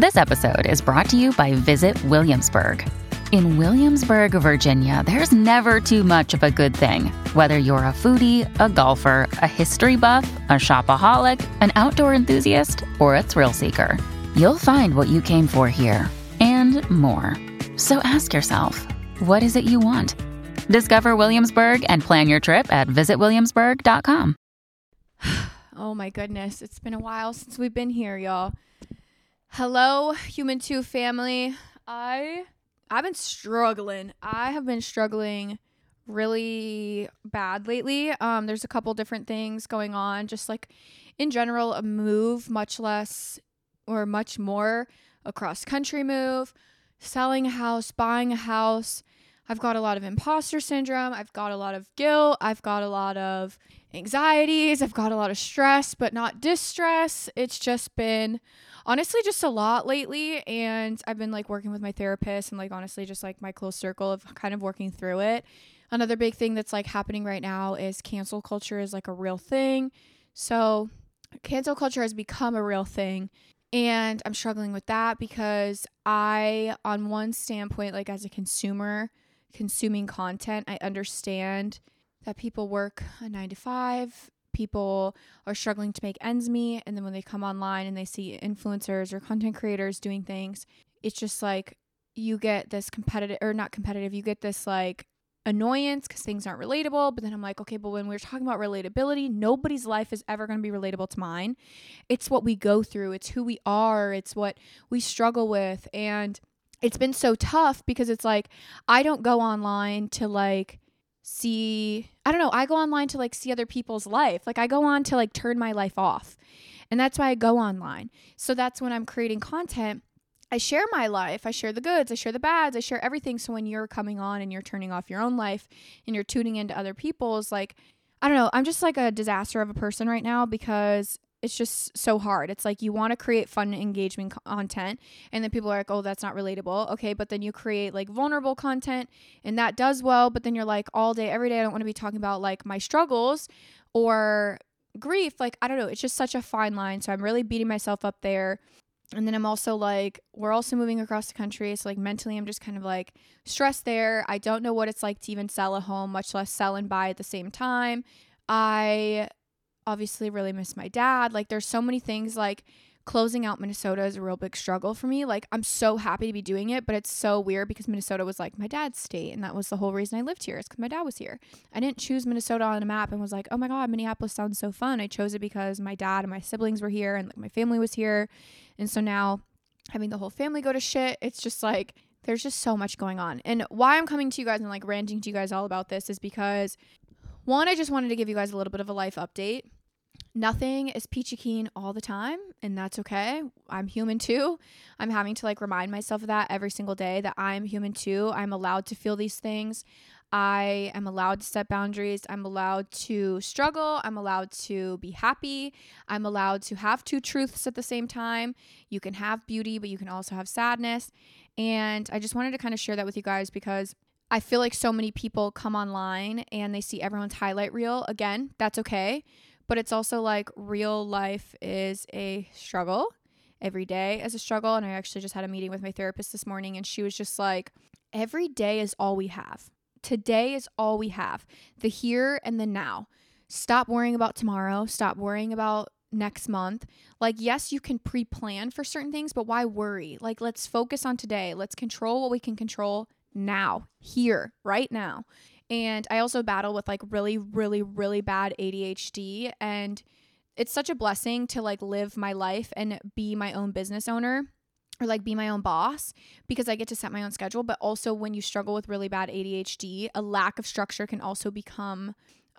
This episode is brought to you by Visit Williamsburg. In Williamsburg, Virginia, there's never too much of a good thing. Whether you're a foodie, a golfer, a history buff, a shopaholic, an outdoor enthusiast, or a thrill seeker, you'll find what you came for here and more. So ask yourself, what is it you want? Discover Williamsburg and plan your trip at visitwilliamsburg.com. Oh my goodness, it's been a while since we've been here, y'all. Hello, Human 2 family. I've been struggling. I have been struggling really bad lately. There's a couple different things going on, just like in general, a move, much less or much more, a cross-country move, selling a house, buying a house. I've got a lot of imposter syndrome. I've got a lot of guilt. I've got a lot of anxieties. I've got a lot of stress, but not distress. It's just been honestly just a lot lately. And I've been like working with my therapist and like honestly just like my close circle of kind of working through it. Another big thing that's like happening right now is cancel culture is like a real thing. So cancel culture has become a real thing. And I'm struggling with that because I, on one standpoint, like as a consumer, consuming content, I understand that people work a 9 to 5. People are struggling to make ends meet. And then when they come online and they see influencers or content creators doing things, it's just like you get this competitive or not competitive. You get this like annoyance because things aren't relatable. But then I'm like, okay, but when we're talking about relatability, nobody's life is ever going to be relatable to mine. It's what we go through. It's who we are. It's what we struggle with. And it's been so tough because it's like, I don't go online to like see, I don't know, I go online to like see other people's life. Like I go on to like turn my life off. And that's why I go online. So that's when I'm creating content. I share my life. I share the goods. I share the bads. I share everything. So when you're coming on and you're turning off your own life and you're tuning into other people's, like, I don't know, I'm just like a disaster of a person right now because it's just so hard. It's like you want to create fun, engaging content, and then people are like, oh, that's not relatable. Okay, but then you create like vulnerable content, and that does well, but then you're like all day, every day, I don't want to be talking about like my struggles or grief. Like, I don't know. It's just such a fine line. So I'm really beating myself up there. And then I'm also like, we're also moving across the country. So like mentally, I'm just kind of like stressed there. I don't know what it's like to even sell a home, much less sell and buy at the same time. I obviously really miss my dad. Like there's so many things, like closing out Minnesota is a real big struggle for me. Like I'm so happy to be doing it, but it's so weird because Minnesota was like my dad's state. And that was the whole reason I lived here, is because my dad was here. I didn't choose Minnesota on a map and was like, oh my God, Minneapolis sounds so fun. I chose it because my dad and my siblings were here and like my family was here. And so now having the whole family go to shit, it's just like, there's just so much going on. And why I'm coming to you guys and like ranting to you guys all about this is because one, I just wanted to give you guys a little bit of a life update. Nothing is peachy keen all the time, and that's okay. I'm human too. I'm having to like remind myself of that every single day, that I'm human too. I'm allowed to feel these things. I am allowed to set boundaries. I'm allowed to struggle. I'm allowed to be happy. I'm allowed to have two truths at the same time. You can have beauty, but you can also have sadness. And I just wanted to kind of share that with you guys because I feel like so many people come online and they see everyone's highlight reel. Again, that's okay. But it's also like real life is a struggle. Every day is a struggle. And I actually just had a meeting with my therapist this morning and she was just like, every day is all we have. Today is all we have. The here and the now. Stop worrying about tomorrow. Stop worrying about next month. Like, yes, you can pre-plan for certain things, but why worry? Like, let's focus on today. Let's control what we can control now, here, right now. And I also battle with like really, really, really bad ADHD. And it's such a blessing to like live my life and be my own business owner or like be my own boss because I get to set my own schedule. But also when you struggle with really bad ADHD, a lack of structure can also become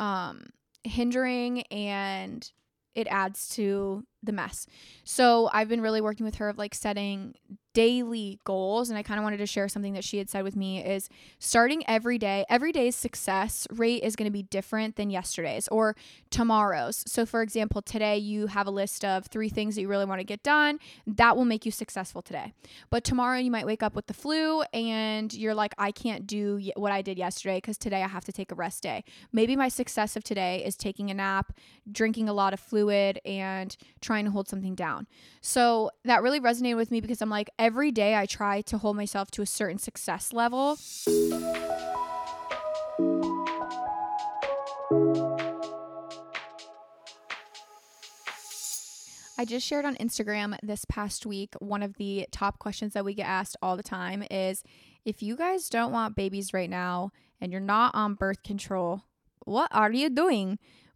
hindering and it adds to the mess. So I've been really working with her of like setting daily goals. And I kind of wanted to share something that she had said with me is starting every day's success rate is going to be different than yesterday's or tomorrow's. So for example, today you have a list of 3 things that you really want to get done. That will make you successful today. But tomorrow you might wake up with the flu and you're like, I can't do what I did yesterday because today I have to take a rest day. Maybe my success of today is taking a nap, drinking a lot of fluid and trying trying to hold something down. So that really resonated with me because I'm like, every day I try to hold myself to a certain success level. I just shared on Instagram this past week, one of the top questions that we get asked all the time is, if you guys don't want babies right now and you're not on birth control, what are you doing?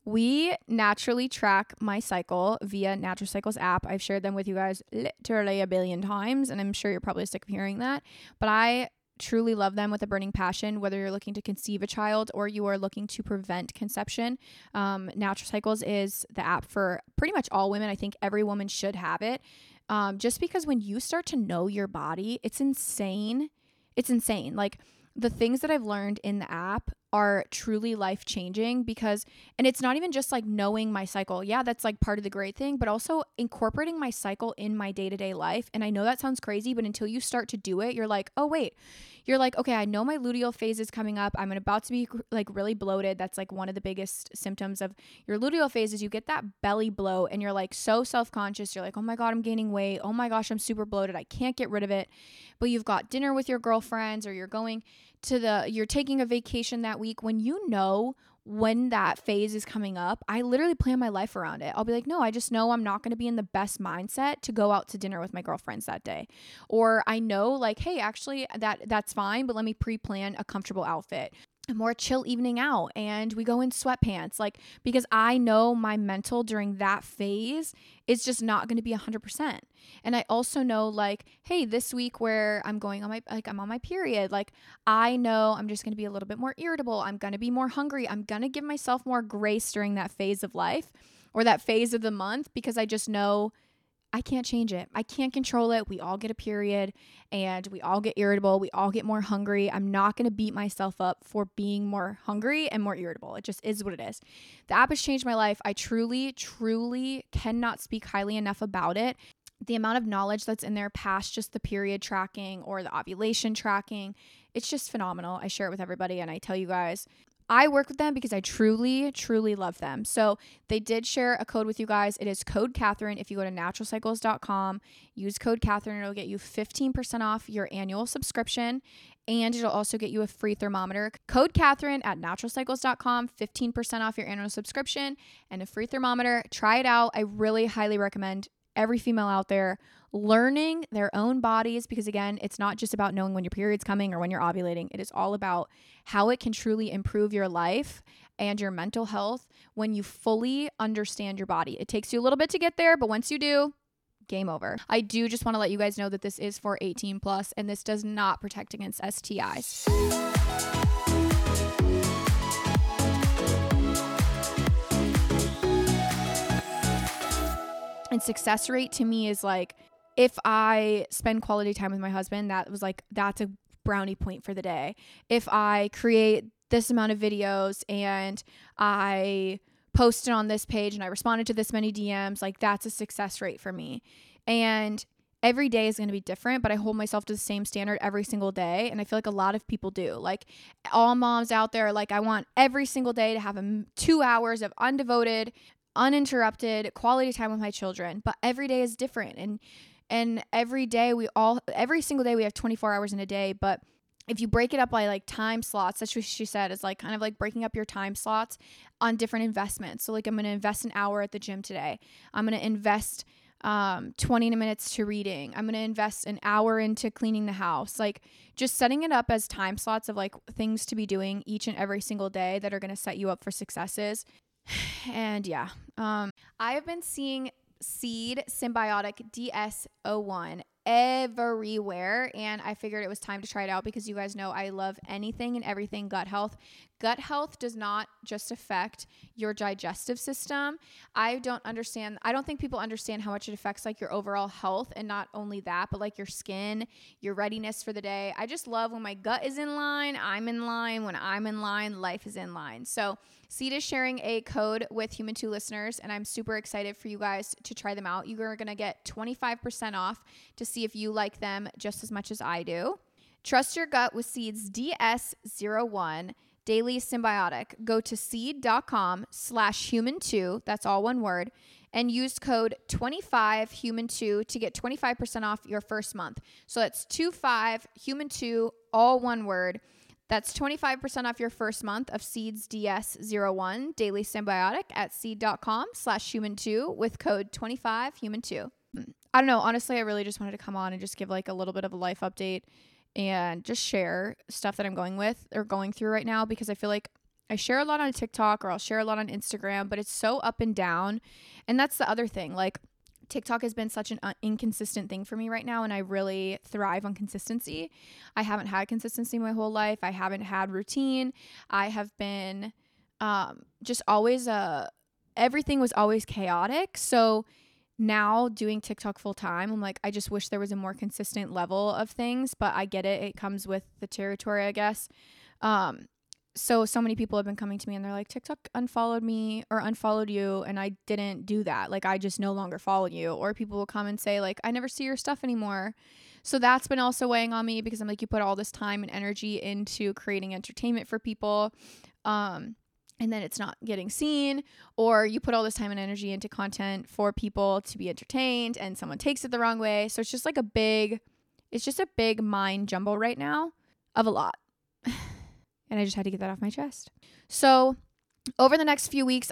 We naturally track my cycle via Natural Cycles app. I've shared them with you guys literally a billion times, and I'm sure you're probably sick of hearing that, but I truly love them with a burning passion, whether you're looking to conceive a child or you are looking to prevent conception. Natural Cycles is the app for pretty much all women. I think every woman should have it. Just because when you start to know your body, it's insane. It's insane. Like, the things that I've learned in the app are truly life-changing because, and it's not even just like knowing my cycle. Yeah, that's like part of the great thing, but also incorporating my cycle in my day-to-day life. And I know that sounds crazy, but until you start to do it, you're like, oh wait, you're like, okay, I know my luteal phase is coming up. I'm about to be like really bloated. That's like one of the biggest symptoms of your luteal phase is you get that belly bloat and you're like so self-conscious. You're like, oh my God, I'm gaining weight. Oh my gosh, I'm super bloated. I can't get rid of it. But you've got dinner with your girlfriends or you're going to you're taking a vacation that week. When you know when that phase is coming up, I literally plan my life around it. I'll be like, no, I just know I'm not going to be in the best mindset to go out to dinner with my girlfriends that day. Or I know like, hey, actually that's fine, but let me pre-plan a comfortable outfit. A more chill evening out and we go in sweatpants, like, because I know my mental during that phase is just not going to be 100%. And I also know like, hey, this week where I'm going on I'm on my period, like I know I'm just going to be a little bit more irritable. I'm going to be more hungry. I'm going to give myself more grace during that phase of life or that phase of the month because I just know I can't change it. I can't control it. We all get a period and we all get irritable. We all get more hungry. I'm not going to beat myself up for being more hungry and more irritable. It just is what it is. The app has changed my life. I truly, truly cannot speak highly enough about it. The amount of knowledge that's in there past just the period tracking or the ovulation tracking, it's just phenomenal. I share it with everybody and I tell you guys, I work with them because I truly, truly love them. So they did share a code with you guys. It is code Catherine. If you go to naturalcycles.com, use code Catherine. It'll get you 15% off your annual subscription. And it'll also get you a free thermometer. Code Catherine at naturalcycles.com, 15% off your annual subscription and a free thermometer. Try it out. I really highly recommend every female out there learning their own bodies, because again, it's not just about knowing when your period's coming or when you're ovulating. It is all about how it can truly improve your life and your mental health when you fully understand your body. It takes you a little bit to get there, but once you do, game over. I do just want to let you guys know that this is for 18 plus and this does not protect against STIs. And success rate to me is like, if I spend quality time with my husband, that's a brownie point for the day. If I create this amount of videos and I posted on this page and I responded to this many DMs, like that's a success rate for me. And every day is going to be different, but I hold myself to the same standard every single day. And I feel like a lot of people do. Like all moms out there, like I want every single day to have 2 hours of undevoted, uninterrupted quality time with my children, but every day is different. And every single day we have 24 hours in a day, but if you break it up by like time slots, that's what she said, is like kind of like breaking up your time slots on different investments. So like I'm going to invest an hour at the gym today. I'm going to invest 20 minutes to reading. I'm going to invest an hour into cleaning the house. Like just setting it up as time slots of like things to be doing each and every single day that are going to set you up for successes. And yeah, I have been seeing Seed Symbiotic DS-01 everywhere, and I figured it was time to try it out because you guys know I love anything and everything gut health. Gut health does not just affect your digestive system. I don't think people understand how much it affects like your overall health, and not only that, but like your skin, your readiness for the day. I just love when my gut is in line, I'm in line. When I'm in line, life is in line. So Seed is sharing a code with Human 2 listeners, and I'm super excited for you guys to try them out. You are going to get 25% off to see if you like them just as much as I do. Trust your gut with Seed's DS-01 Daily Symbiotic. Go to seed.com/human2, that's all one word, and use code 25human2 to get 25% off your first month. So that's 25human2, all one word. That's 25% off your first month of Seeds DS01 Daily Symbiotic at seed.com/human2 with code 25human2. I don't know. Honestly, I really just wanted to come on and just give like a little bit of a life update and just share stuff that I'm going through right now, because I feel like I share a lot on TikTok or I'll share a lot on Instagram, but it's so up and down. And that's the other thing. Like, TikTok has been such an inconsistent thing for me right now, and I really thrive on consistency. I haven't had consistency my whole life. I haven't had routine. I have been just always everything was always chaotic. So now doing TikTok full time, I'm like, I just wish there was a more consistent level of things, but I get it. It comes with the territory, I guess. So many people have been coming to me and they're like, TikTok unfollowed me or unfollowed you, and I didn't do that. Like, I just no longer follow you. Or people will come and say like, I never see your stuff anymore. So that's been also weighing on me, because I'm like, you put all this time and energy into creating entertainment for people, and then it's not getting seen, or you put all this time and energy into content for people to be entertained and someone takes it the wrong way. So it's just a big mind jumble right now of a lot. And I just had to get that off my chest. So over the next few weeks,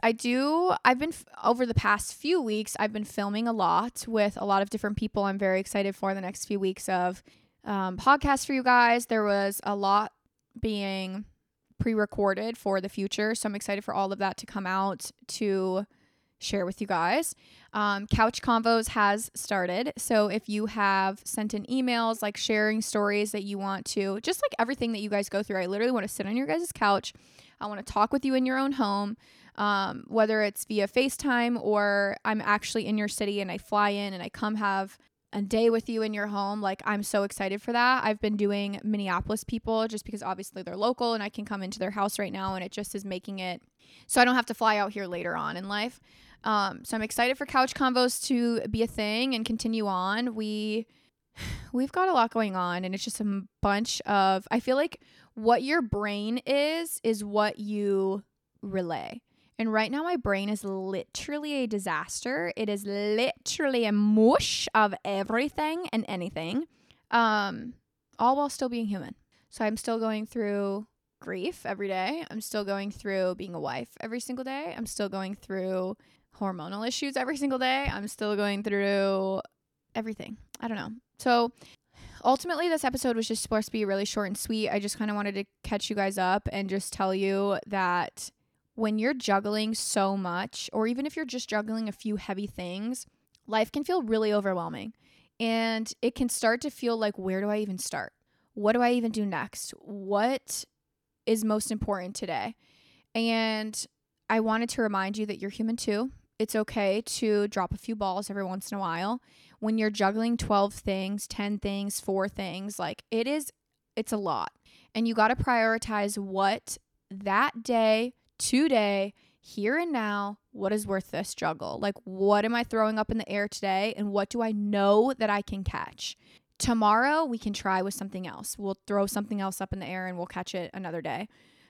over the past few weeks, I've been filming a lot with a lot of different people. I'm very excited for the next few weeks of podcasts for you guys. There was a lot being pre-recorded for the future, so I'm excited for all of that to come out to share with you guys. Couch Convos has started. So if you have sent in emails, like sharing stories that you want to, just like everything that you guys go through, I literally want to sit on your guys' couch. I want to talk with you in your own home, whether it's via FaceTime or I'm actually in your city and I fly in and I come have a day with you in your home. Like, I'm so excited for that. I've been doing Minneapolis people just because obviously they're local and I can come into their house right now, and it just is making it so I don't have to fly out here later on in life. So I'm excited for Couch Convos to be a thing and continue on. We've got a lot going on, and it's just a bunch of, I feel like what your brain is what you relay. And right now my brain is literally a disaster. It is literally a mush of everything and anything, all while still being human. So I'm still going through grief every day. I'm still going through being a wife every single day. I'm still going through hormonal issues every single day. I'm still going through everything. I don't know. So ultimately, this episode was just supposed to be really short and sweet. I just kind of wanted to catch you guys up and just tell you that when you're juggling so much, or even if you're just juggling a few heavy things, life can feel really overwhelming. And it can start to feel like, where do I even start? What do I even do next? What is most important today? And I wanted to remind you that you're human too. It's okay to drop a few balls every once in a while. When you're juggling 12 things, 10 things, 4 things, like it's a lot. And you got to prioritize what that day, today, here and now, what is worth this juggle? Like, what am I throwing up in the air today? And what do I know that I can catch? Tomorrow, we can try with something else. We'll throw something else up in the air and we'll catch it another day.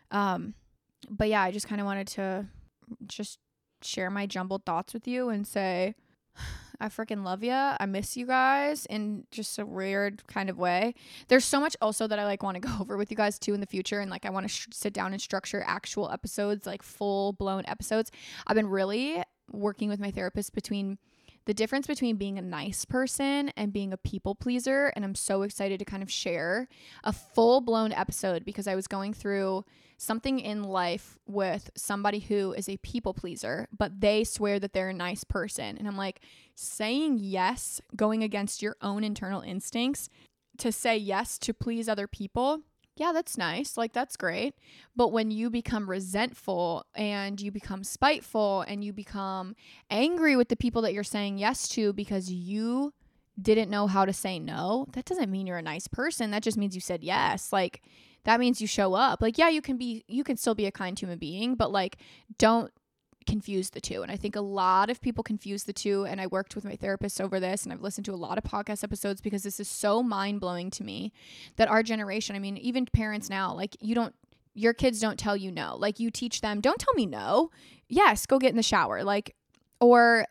But yeah, I just kind of wanted to just share my jumbled thoughts with you and say, I freaking love ya. I miss you guys in just a weird kind of way. There's so much also that I like want to go over with you guys too in the future. And like, I want to sit down and structure actual episodes, like full blown episodes. I've been really working with my therapist between the difference between being a nice person and being a people pleaser. And I'm so excited to kind of share a full blown episode, because I was going through something in life with somebody who is a people pleaser, but they swear that they're a nice person. And I'm like, saying yes, going against your own internal instincts to say yes to please other people. Yeah, that's nice. Like, that's great. But when you become resentful and you become spiteful and you become angry with the people that you're saying yes to because you didn't know how to say no, that doesn't mean you're a nice person. That just means you said yes. Like, that means you show up. Like, yeah, you can still be a kind human being, but like, don't confuse the two. And I think a lot of people confuse the two. And I worked with my therapist over this, and I've listened to a lot of podcast episodes because this is so mind blowing to me that our generation, I mean, even parents now, like, your kids don't tell you no. Like, you teach them, don't tell me no. Yes, go get in the shower. Like, or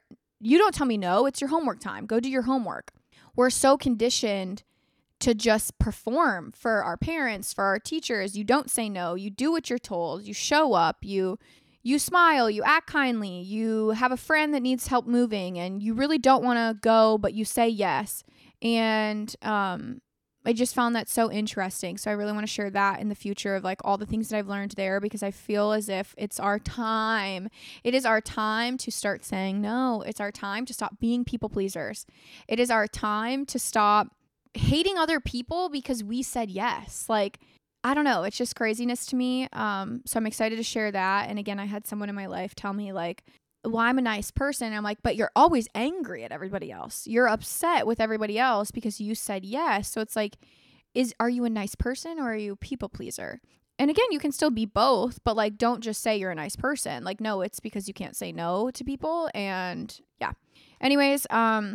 you don't tell me no. It's your homework time. Go do your homework. We're so conditioned to just perform for our parents, for our teachers. You don't say no. You do what you're told. You show up. You smile. You act kindly. You have a friend that needs help moving and you really don't want to go, but you say yes. And I just found that so interesting. So I really want to share that in the future of like all the things that I've learned there, because I feel as if it's our time. It is our time to start saying no. It's our time to stop being people pleasers. It is our time to stop hating other people because we said yes. Like, I don't know. It's just craziness to me. So I'm excited to share that. And again, I had someone in my life tell me like, well, I'm a nice person. I'm like, but you're always angry at everybody else. You're upset with everybody else because you said yes. So it's like, are you a nice person or are you a people pleaser? And again, you can still be both, but like, don't just say you're a nice person. Like, no, it's because you can't say no to people. And yeah. Anyways,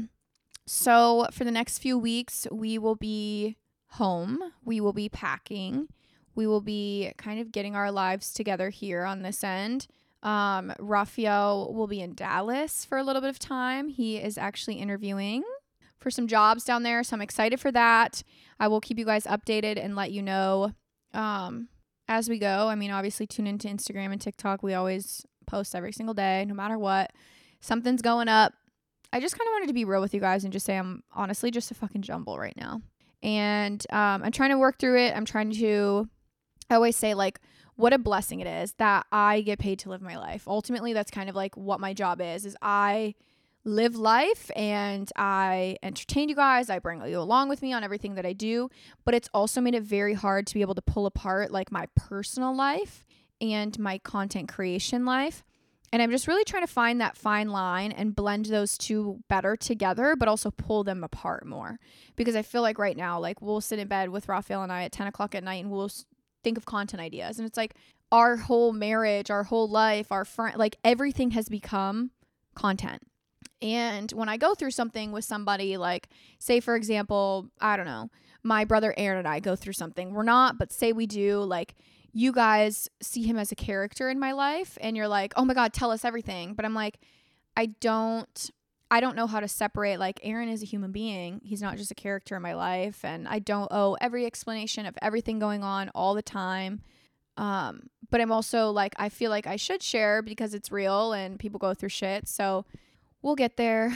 so for the next few weeks, we will be home. We will be packing. We will be kind of getting our lives together here on this end. Raphael will be in Dallas for a little bit of time. He is actually interviewing for some jobs down there, so I'm excited for that. I will keep you guys updated and let you know as we go. I mean, obviously tune into Instagram and TikTok. We always post every single day, no matter what. Something's going up. I just kind of wanted to be real with you guys and just say I'm honestly just a fucking jumble right now. And I'm trying to work through it. I always say like, what a blessing it is that I get paid to live my life. Ultimately, that's kind of like what my job is I live life and I entertain you guys. I bring you along with me on everything that I do, but it's also made it very hard to be able to pull apart like my personal life and my content creation life. And I'm just really trying to find that fine line and blend those two better together, but also pull them apart more. Because I feel like right now, like we'll sit in bed with Raphael and I at 10 o'clock at night and we'll think of content ideas. And it's like our whole marriage, our whole life, our friend, like everything has become content. And when I go through something with somebody, like say, for example, I don't know, my brother Aaron and I go through something. We're not, but say we do, like you guys see him as a character in my life and you're like, oh my God, tell us everything. But I'm like, I don't know how to separate, like Aaron is a human being. He's not just a character in my life. And I don't owe every explanation of everything going on all the time. But I'm also like, I feel like I should share because it's real and people go through shit. So we'll get there.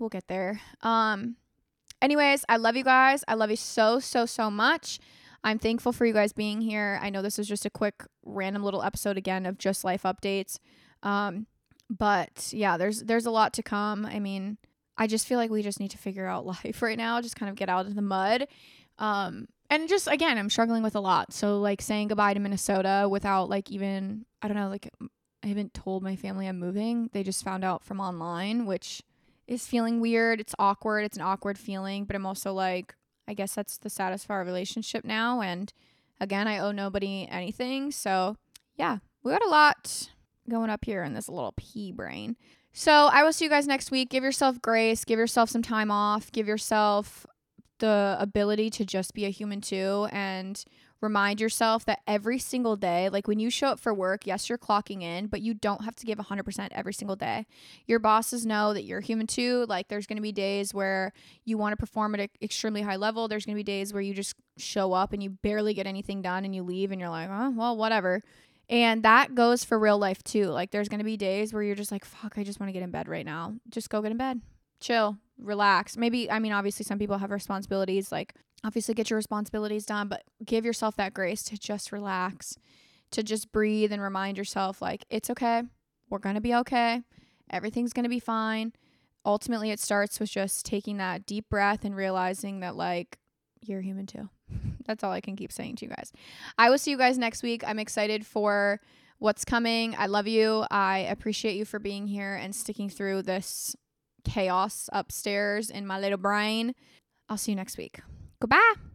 Anyways, I love you guys. I love you so, so, so much. I'm thankful for you guys being here. I know this was just a quick random little episode again of just life updates. But yeah, there's a lot to come. I mean, I just feel like we just need to figure out life right now, just kind of get out of the mud. And just, again, I'm struggling with a lot. So like saying goodbye to Minnesota without like even, I don't know, like I haven't told my family I'm moving. They just found out from online, which is feeling weird. It's awkward. It's an awkward feeling, but I'm also like, I guess that's the status of our relationship now. And again, I owe nobody anything. So yeah, we got a lot going up here in this little pea brain. So I will see you guys next week. Give yourself grace. Give yourself some time off. Give yourself the ability to just be a human too. And remind yourself that every single day, like when you show up for work, yes, you're clocking in, but you don't have to give 100% every single day. Your bosses know that you're human too. Like there's going to be days where you want to perform at an extremely high level. There's going to be days where you just show up and you barely get anything done and you leave and you're like, oh, well, whatever. And that goes for real life too. Like there's going to be days where you're just like, fuck, I just want to get in bed right now. Just go get in bed. Chill. Relax. Maybe, I mean, obviously some people have responsibilities, like obviously get your responsibilities done, but give yourself that grace to just relax, to just breathe and remind yourself like, it's okay. We're going to be okay. Everything's going to be fine. Ultimately, it starts with just taking that deep breath and realizing that like, you're human too. That's all I can keep saying to you guys. I will see you guys next week. I'm excited for what's coming. I love you. I appreciate you for being here and sticking through this chaos upstairs in my little brain. I'll see you next week. Goodbye.